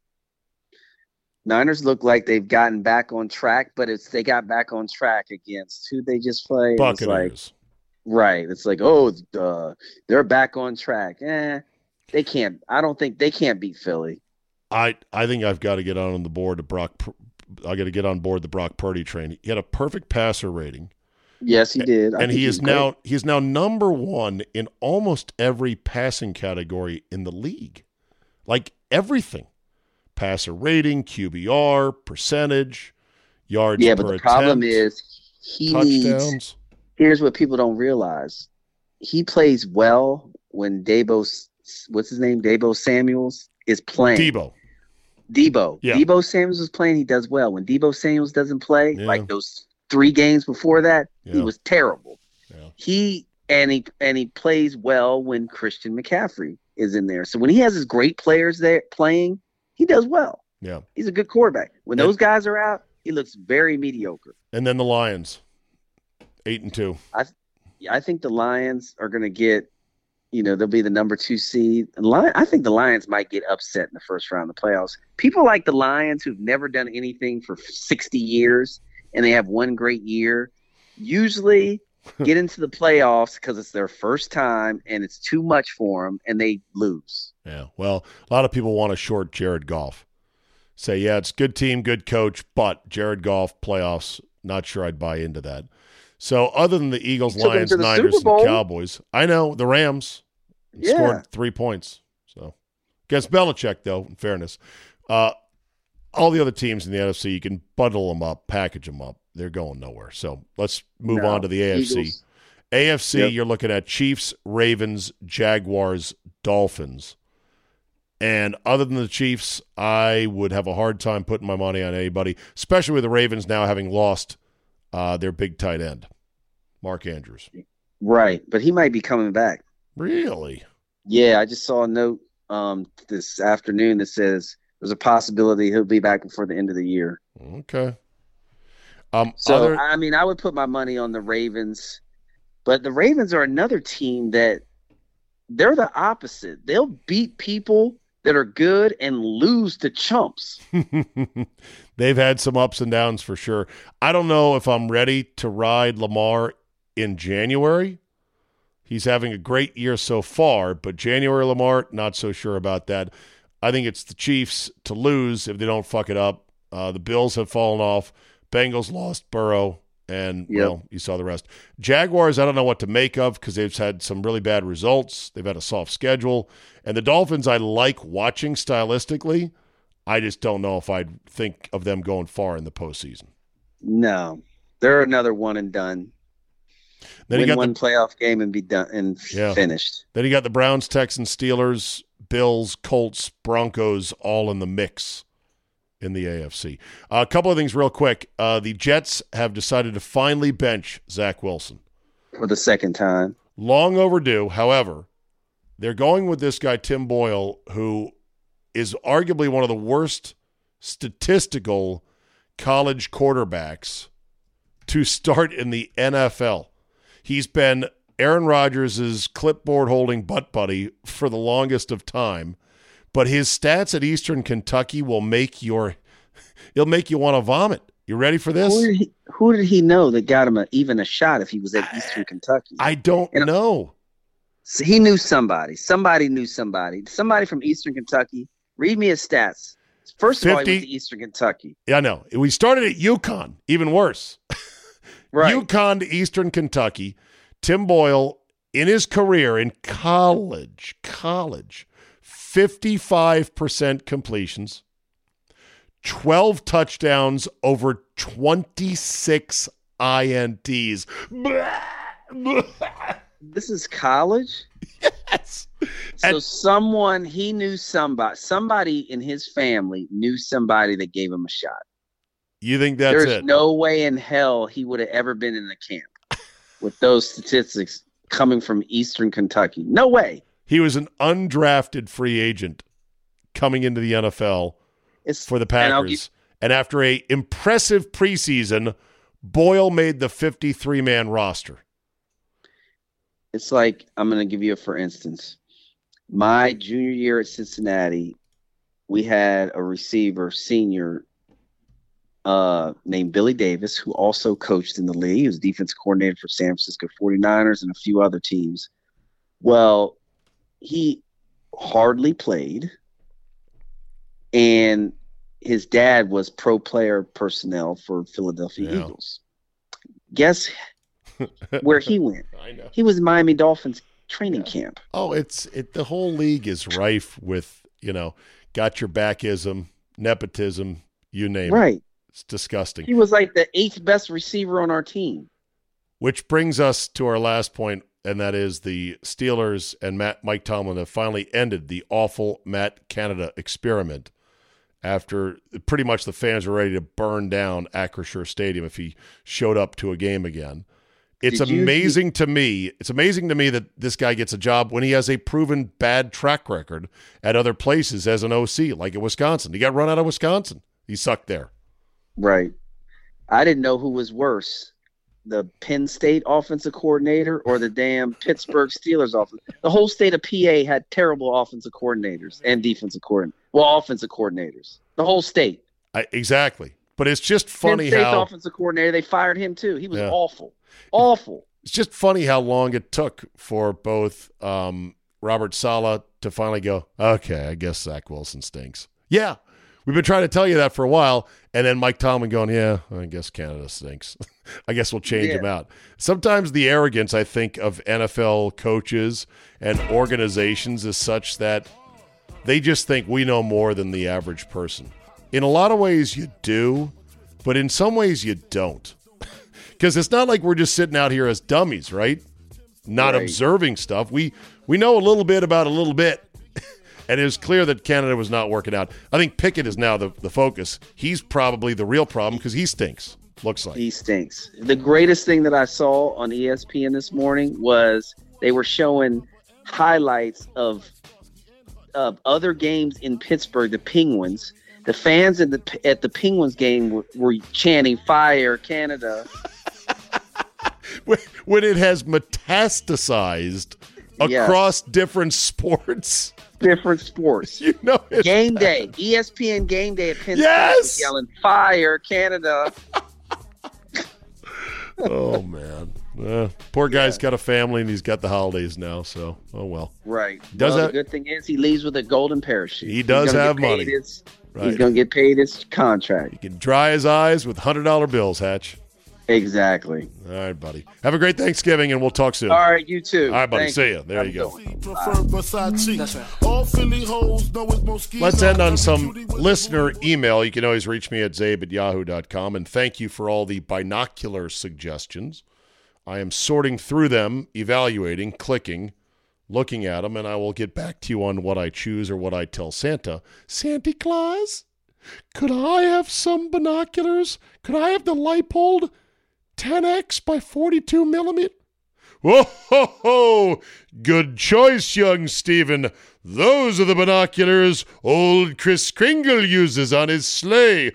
B: Niners look like they've gotten back on track, but they got back on track against who they just played.
A: Buccaneers.
B: Right. It's like, they're back on track. They can't. I don't think they can't beat Philly.
A: I think I've got to get on the board I got to get on board the Brock Purdy train. He had a perfect passer rating.
B: Yes, he did.
A: And he's now number 1 in almost every passing category in the league. Like everything. Passer rating, QBR, percentage, yards per attempt.
B: Yeah, but the problem is
A: touchdowns.
B: Here's what people don't realize. He plays well when what's his name? Debo Samuels is playing. Debo. Yeah. Debo Samuels is playing. He does well. When Debo Samuels doesn't play, like those 3 games before that, he was terrible. Yeah. He plays well when Christian McCaffrey is in there. So when he has his great players there playing, he does well.
A: Yeah.
B: He's a good quarterback. When those guys are out, he looks very mediocre.
A: And then the Lions, 8-2.
B: I think the Lions are going to get they'll be the number 2 seed. I think the Lions might get upset in the first round of the playoffs. People like the Lions who've never done anything for 60 years and they have one great year usually get into the playoffs because it's their first time and it's too much for them and they lose.
A: Yeah, well, a lot of people want to short Jared Goff. Say, yeah, it's good team, good coach, but Jared Goff playoffs, not sure I'd buy into that. So other than the Eagles, Lions, Niners, and Cowboys, I know the Rams scored 3 points. So against Belichick, though, in fairness, all the other teams in the NFC, you can bundle them up, package them up. They're going nowhere. So let's move on to the AFC.
B: Eagles.
A: AFC, You're looking at Chiefs, Ravens, Jaguars, Dolphins. And other than the Chiefs, I would have a hard time putting my money on anybody, especially with the Ravens now having lost their big tight end, Mark Andrews.
B: Right, but he might be coming back.
A: Really?
B: Yeah, I just saw a note this afternoon that says there's a possibility he'll be back before the end of the year.
A: Okay.
B: I would put my money on the Ravens, but the Ravens are another team that they're the opposite. They'll beat people that are good and lose to chumps.
A: They've had some ups and downs for sure. I don't know if I'm ready to ride Lamar in January. He's having a great year so far, but January Lamar, not so sure about that. I think it's the Chiefs to lose if they don't fuck it up. The Bills have fallen off. Bengals lost Burrow, and, well, you saw the rest. Jaguars, I don't know what to make of because they've had some really bad results. They've had a soft schedule. And the Dolphins I like watching stylistically. I just don't know if I'd think of them going far in the postseason.
B: No. They're another one and done.
A: Then
B: Win one playoff game and be done and finished.
A: Then you got the Browns, Texans, Steelers, Bills, Colts, Broncos all in the mix in the AFC. A couple of things real quick. The Jets have decided to finally bench Zach Wilson.
B: For the second time.
A: Long overdue. However, they're going with this guy, Tim Boyle, who is arguably one of the worst statistical college quarterbacks to start in the NFL. He's been Aaron Rodgers' clipboard-holding butt buddy for the longest of time. But his stats at Eastern Kentucky will make you want to vomit. You ready for this?
B: Who did he know that got him even a shot if he was at Eastern Kentucky?
A: I don't know.
B: So he knew somebody. Somebody knew somebody. Somebody from Eastern Kentucky. Read me his stats. First of all, he went to Eastern Kentucky.
A: Yeah, I know. We started at UConn. Even worse.
B: Right.
A: UConn to Eastern Kentucky. Tim Boyle, in his career in college, 55% completions, 12 touchdowns, over 26 INTs.
B: This is college?
A: Yes.
B: So he knew somebody in his family knew somebody that gave him a shot.
A: You think that's it?
B: There's no way in hell he would have ever been in the camp with those statistics coming from Eastern Kentucky. No way.
A: He was an undrafted free agent coming into the NFL for the Packers. And after an impressive preseason, Boyle made the 53-man roster.
B: It's like, I'm going to give you for instance. My junior year at Cincinnati, we had a receiver, senior, named Billy Davis, who also coached in the league. He was defense coordinator for San Francisco 49ers and a few other teams. Well, he hardly played, and his dad was pro player personnel for Philadelphia Eagles. Guess where he went?
A: I know.
B: He was Miami Dolphins training camp.
A: Oh, the whole league is rife with, got your backism, nepotism, you name it. It's disgusting.
B: He was like the 8th best receiver on our team.
A: Which brings us to our last point, and that is the Steelers and Mike Tomlin have finally ended the awful Matt Canada experiment after pretty much the fans were ready to burn down Acrisure Stadium if he showed up to a game again. It's amazing to me that this guy gets a job when he has a proven bad track record at other places as an OC, like at Wisconsin. He got run out of Wisconsin. He sucked there.
B: Right. I didn't know who was worse, the Penn State offensive coordinator or the damn Pittsburgh Steelers offense. The whole state of PA had terrible offensive coordinators and offensive coordinators. The whole state.
A: Exactly. But it's just funny
B: Penn State's
A: how
B: offensive coordinator, they fired him too. He was awful. Awful.
A: It's just funny how long it took for both Robert Saleh to finally go, okay, I guess Zach Wilson stinks. Yeah, we've been trying to tell you that for a while. And then Mike Tomlin going, yeah, I guess Canada stinks. I guess we'll change him out. Sometimes the arrogance, I think, of NFL coaches and organizations is such that they just think we know more than the average person. In a lot of ways you do, but in some ways you don't. Because it's not like we're just sitting out here as dummies, right? Not observing stuff. We know a little bit about a little bit. And it was clear that Canada was not working out. I think Pickett is now the focus. He's probably the real problem because he stinks, looks like.
B: He stinks. The greatest thing that I saw on ESPN this morning was they were showing highlights of other games in Pittsburgh, the Penguins. The fans at the Penguins game were chanting "Fire Canada."
A: When it has metastasized across different sports.
B: Different sports.
A: You know it.
B: Game day. ESPN game day at Penn State was yelling "Fire Canada."
A: Oh, man. Poor guy's got a family and he's got the holidays now, so oh well.
B: Right. The good thing is he leaves with a golden parachute.
A: He does have money.
B: He's going to get paid his contract.
A: He can dry his eyes with $100 bills, Hatch.
B: Exactly.
A: All right, buddy. Have a great Thanksgiving, and we'll talk soon.
B: All right, you too.
A: All right, buddy.
B: Thank
A: See you. There you go.
D: That's right.
A: Let's end on some listener email. You can always reach me at zabe@yahoo.com, and thank you for all the binocular suggestions. I am sorting through them, evaluating, clicking, looking at them, and I will get back to you on what I choose or what I tell Santa. Santa Claus, could I have some binoculars? Could I have the Leipold 10X by 42 millimeter? Whoa, ho, ho. Good choice, young Stephen. Those are the binoculars old Kris Kringle uses on his sleigh.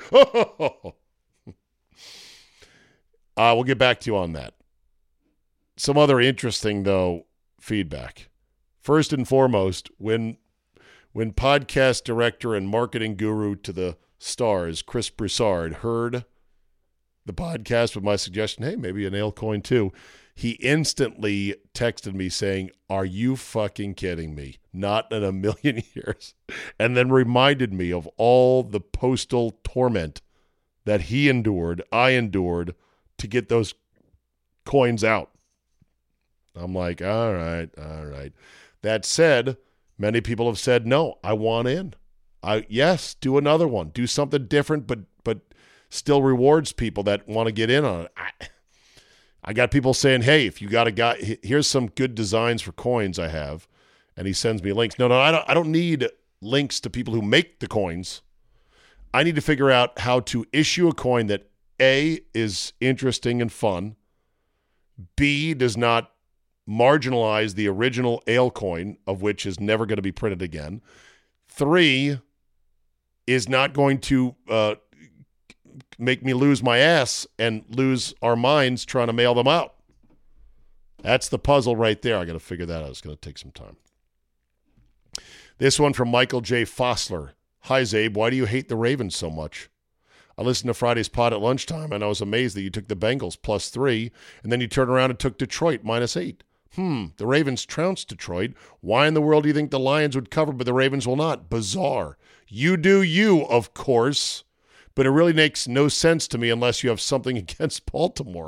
A: We'll get back to you on that. Some other interesting, though, feedback. First and foremost, when podcast director and marketing guru to the stars, Chris Broussard, heard the podcast with my suggestion, hey, maybe a nail coin too, he instantly texted me saying, are you fucking kidding me? Not in a million years. And then reminded me of all the postal torment that he endured, I endured, to get those coins out. I'm like, all right. That said, many people have said, no, I want in. Yes, do another one. Do something different, but still rewards people that want to get in on it. I got people saying, hey, if you got a guy, here's some good designs for coins I have. And he sends me links. No, I don't need links to people who make the coins. I need to figure out how to issue a coin that A, is interesting and fun, B, does not marginalize the original ale coin, of which is never going to be printed again, 3, is not going to make me lose my ass and lose our minds trying to mail them out. That's the puzzle right there. I got to figure that out. It's going to take some time. This one from Michael J. Fossler. Hi, Zabe. Why do you hate the Ravens so much? I listened to Friday's pod at lunchtime, and I was amazed that you took the Bengals +3, and then you turned around and took Detroit -8. The Ravens trounced Detroit. Why in the world do you think the Lions would cover, but the Ravens will not? Bizarre. You do you, of course. But it really makes no sense to me unless you have something against Baltimore.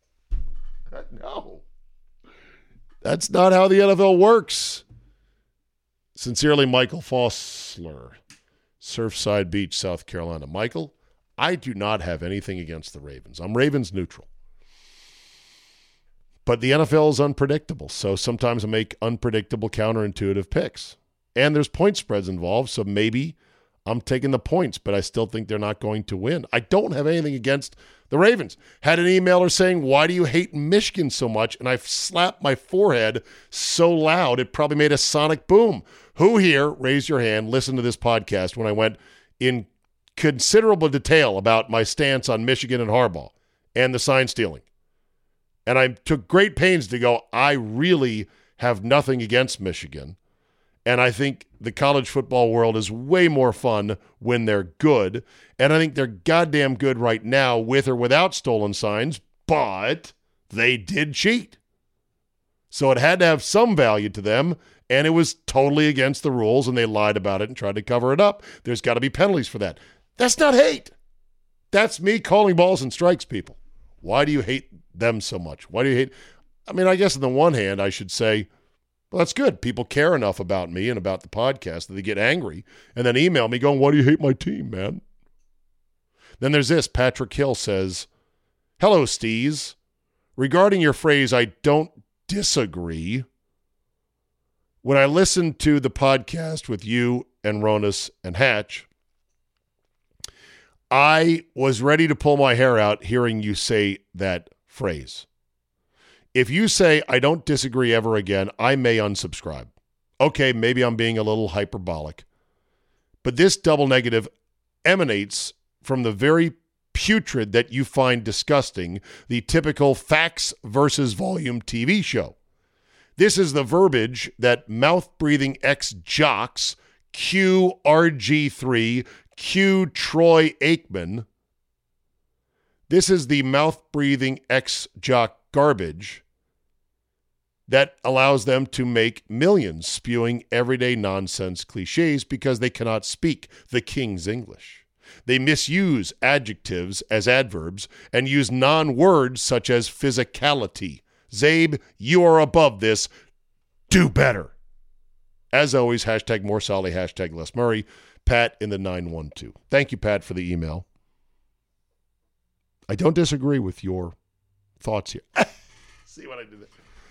A: No. That's not how the NFL works. Sincerely, Michael Fossler, Surfside Beach, South Carolina. Michael, I do not have anything against the Ravens. I'm Ravens neutral. But the NFL is unpredictable, so sometimes I make unpredictable, counterintuitive picks. And there's point spreads involved, so maybe I'm taking the points, but I still think they're not going to win. I don't have anything against the Ravens. Had an emailer saying, why do you hate Michigan so much? And I slapped my forehead so loud, it probably made a sonic boom. Who here, raise your hand, listen to this podcast when I went in considerable detail about my stance on Michigan and Harbaugh and the sign stealing? And I took great pains to go, I really have nothing against Michigan. And I think the college football world is way more fun when they're good. And I think they're goddamn good right now with or without stolen signs, but they did cheat. So it had to have some value to them, and it was totally against the rules, and they lied about it and tried to cover it up. There's got to be penalties for that. That's not hate. That's me calling balls and strikes, people. Why do you hate them so much? Why do you hate? I mean, I guess on the one hand, I should say, well, that's good. People care enough about me and about the podcast that they get angry and then email me going, why do you hate my team, man? Then there's this. Patrick Hill says, hello, Steez. Regarding your phrase, I don't disagree. When I listened to the podcast with you and Ronas and Hatch, I was ready to pull my hair out hearing you say that phrase. If you say, I don't disagree ever again, I may unsubscribe. Okay, maybe I'm being a little hyperbolic. But this double negative emanates from the very putrid that you find disgusting, the typical facts versus volume TV show. This is the verbiage that mouth-breathing ex-jocks, Q RG3, Q Troy Aikman. This is the mouth-breathing ex-jock garbage that allows them to make millions spewing everyday nonsense cliches because they cannot speak the King's English. They misuse adjectives as adverbs and use non-words such as physicality. Zabe, you are above this. Do better. As always, hashtag more Solly, hashtag less Murray. Pat in the 912. Thank you, Pat, for the email. I don't disagree with your thoughts here. See what I did there?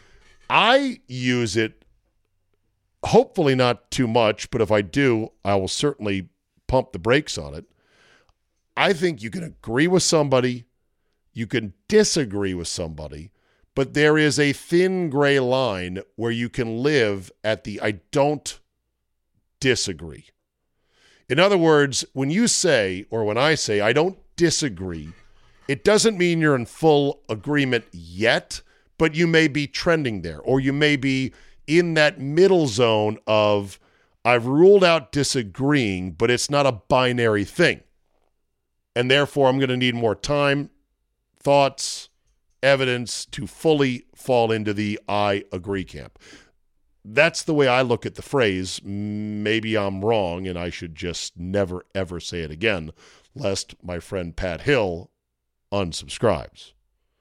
A: I use it, hopefully not too much, but if I do, I will certainly pump the brakes on it. I think you can agree with somebody, you can disagree with somebody, but there is a thin gray line where you can live at the I don't disagree. In other words, when you say, or when I say, I don't disagree, it doesn't mean you're in full agreement yet, but you may be trending there, or you may be in that middle zone of, I've ruled out disagreeing, but it's not a binary thing. And therefore, I'm going to need more time, thoughts, evidence to fully fall into the I agree camp. That's the way I look at the phrase. Maybe I'm wrong, and I should just never, ever say it again, lest my friend Pat Hill unsubscribes.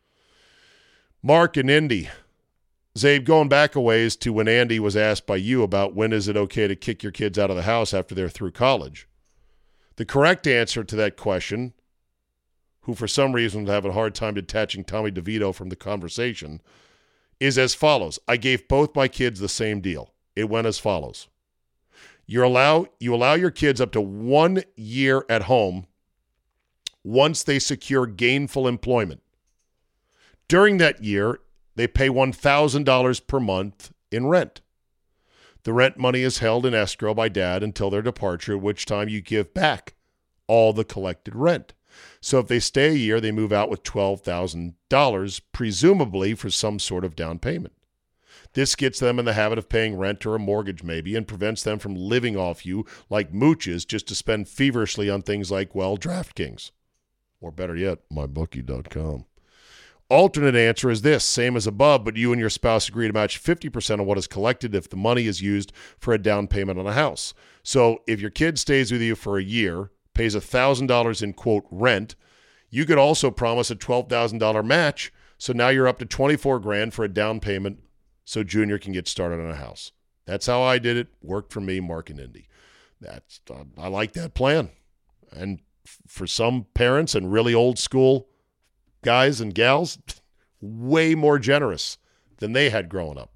A: Mark and Indy. Zabe, going back a ways to when Andy was asked by you about when is it okay to kick your kids out of the house after they're through college. The correct answer to that question, who for some reason was having a hard time detaching Tommy DeVito from the conversation, is as follows. I gave both my kids the same deal. It went as follows. You allow your kids up to 1 year at home once they secure gainful employment. During that year, they pay $1,000 per month in rent. The rent money is held in escrow by dad until their departure, at which time you give back all the collected rent. So if they stay a year, they move out with $12,000, presumably for some sort of down payment. This gets them in the habit of paying rent or a mortgage maybe and prevents them from living off you like mooches just to spend feverishly on things like, well, DraftKings. Or better yet, mybookie.com. Alternate answer is this, same as above, but you and your spouse agree to match 50% of what is collected if the money is used for a down payment on a house. So if your kid stays with you for a year, pays $1,000 in, quote, rent, you could also promise a $12,000 match, so now you're up to $24,000 for a down payment so Junior can get started on a house. That's how I did it. Worked for me, Mark and Indy. I like that plan. And for some parents and really old school guys and gals, way more generous than they had growing up.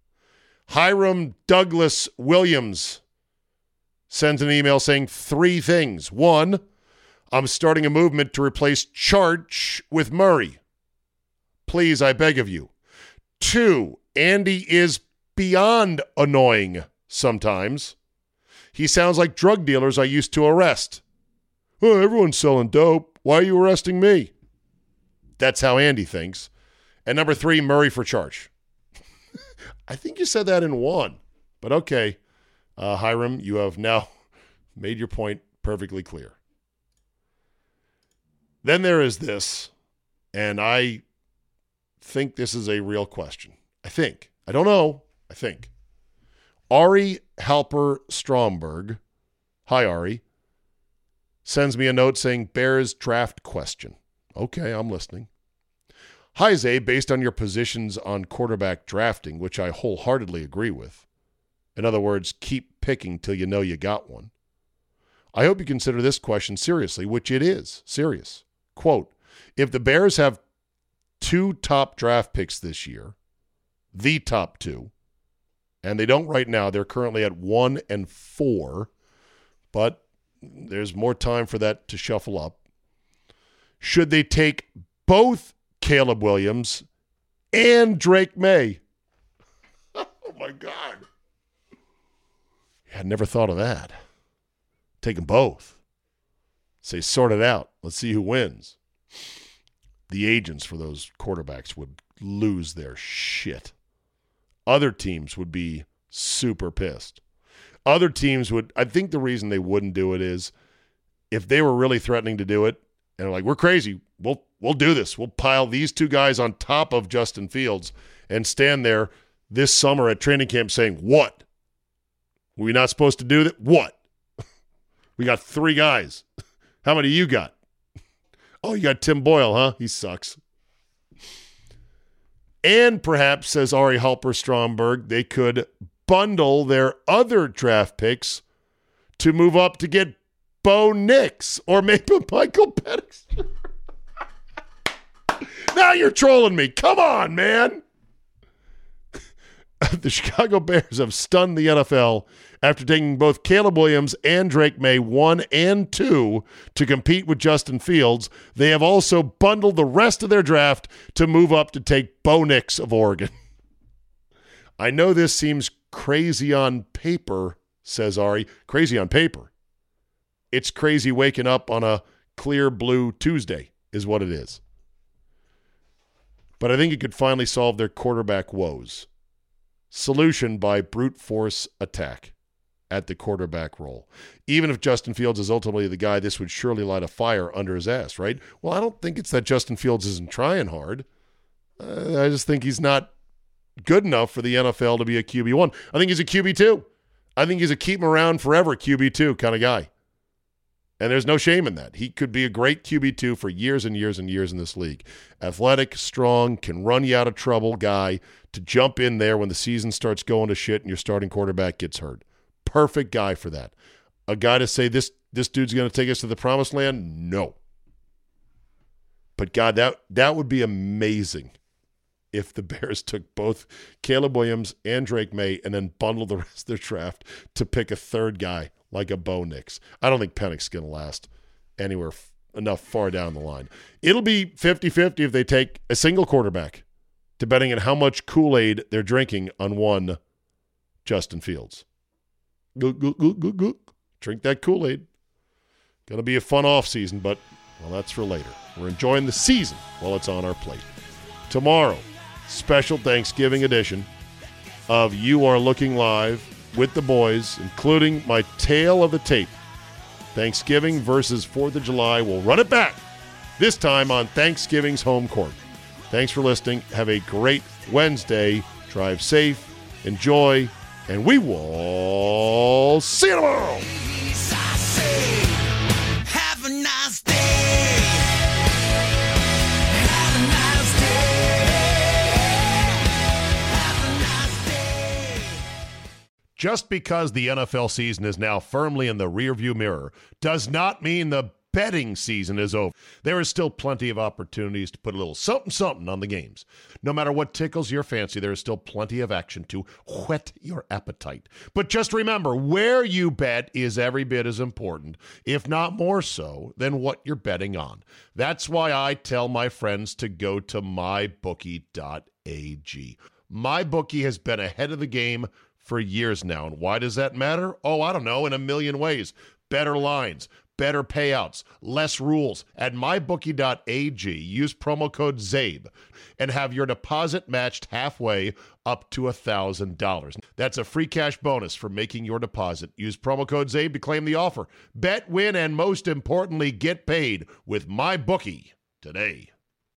A: Hiram Douglas Williams sends an email saying 3 things. 1, I'm starting a movement to replace Charch with Murray. Please, I beg of you. 2, Andy is beyond annoying sometimes. He sounds like drug dealers I used to arrest. Oh, everyone's selling dope. Why are you arresting me? That's how Andy thinks. And number 3, Murray for Charge. I think you said that in one, but okay. Hiram, you have now made your point perfectly clear. Then there is this, and I think this is a real question. I don't know. I think. Ari Halper Stromberg, hi Ari, sends me a note saying Bears draft question. Okay, I'm listening. Hi Zay, based on your positions on quarterback drafting, which I wholeheartedly agree with. In other words, keep picking till you know you got one. I hope you consider this question seriously, which it is serious. Quote, if the Bears have 2 top draft picks this year, the top 2, and they don't right now, they're currently at 1 and 4, but there's more time for that to shuffle up. Should they take both Caleb Williams and Drake May? Oh, my God. I never thought of that. Take them both. Say, sort it out. Let's see who wins. The agents for those quarterbacks would lose their shit. Other teams would be super pissed. Other teams would, I think the reason they wouldn't do it is if they were really threatening to do it and they're like, we're crazy, we'll do this. We'll pile these 2 guys on top of Justin Fields and stand there this summer at training camp saying, what? Were we not supposed to do that? What? We got 3 guys. How many you got? Oh, you got Tim Boyle, huh? He sucks. And perhaps, says Ari Halper Stromberg, they could bundle their other draft picks to move up to get Bo Nix or maybe Michael Penix. Now you're trolling me. Come on, man. The Chicago Bears have stunned the NFL after taking both Caleb Williams and Drake May 1 and 2 to compete with Justin Fields. They have also bundled the rest of their draft to move up to take Bo Nix of Oregon. I know this seems crazy on paper, says Ari. Crazy on paper. It's crazy waking up on a clear blue Tuesday is what it is. But I think it could finally solve their quarterback woes. Solution by brute force attack at the quarterback role. Even if Justin Fields is ultimately the guy, this would surely light a fire under his ass, right? Well, I don't think it's that Justin Fields isn't trying hard. I just think he's not good enough for the NFL to be a QB1. I think he's a QB2. I think he's a keep him around forever QB2 kind of guy. And there's no shame in that. He could be a great QB2 for years and years and years in this league. Athletic, strong, can run you out of trouble guy to jump in there when the season starts going to shit and your starting quarterback gets hurt. Perfect guy for that. A guy to say this dude's going to take us to the promised land? No. But God, that would be amazing if the Bears took both Caleb Williams and Drake May and then bundled the rest of their draft to pick a third guy like a Bo Nix. I don't think Penix is going to last anywhere enough far down the line. It'll be 50-50 if they take a single quarterback, depending on how much Kool-Aid they're drinking on one Justin Fields. Drink that Kool-Aid. Going to be a fun offseason, but, well, that's for later. We're enjoying the season while it's on our plate. Tomorrow, special Thanksgiving edition of You Are Looking Live with the boys, including my tale of the tape. Thanksgiving versus 4th of July. We'll run it back, this time on Thanksgiving's home court. Thanks for listening. Have a great Wednesday. Drive safe, enjoy, and we will see you tomorrow.
E: Have a nice day.
A: Just because the NFL season is now firmly in the rearview mirror does not mean the betting season is over. There is still plenty of opportunities to put a little something on the games. No matter what tickles your fancy, there is still plenty of action to whet your appetite. But just remember, where you bet is every bit as important, if not more so, than what you're betting on. That's why I tell my friends to go to mybookie.ag. MyBookie has been ahead of the game for years now. And why does that matter? Oh, I don't know, in a million ways. Better lines, better payouts, less rules. At mybookie.ag, use promo code ZABE and have your deposit matched halfway up to $1,000. That's a free cash bonus for making your deposit. Use promo code ZABE to claim the offer. Bet, win, and most importantly, get paid with MyBookie today.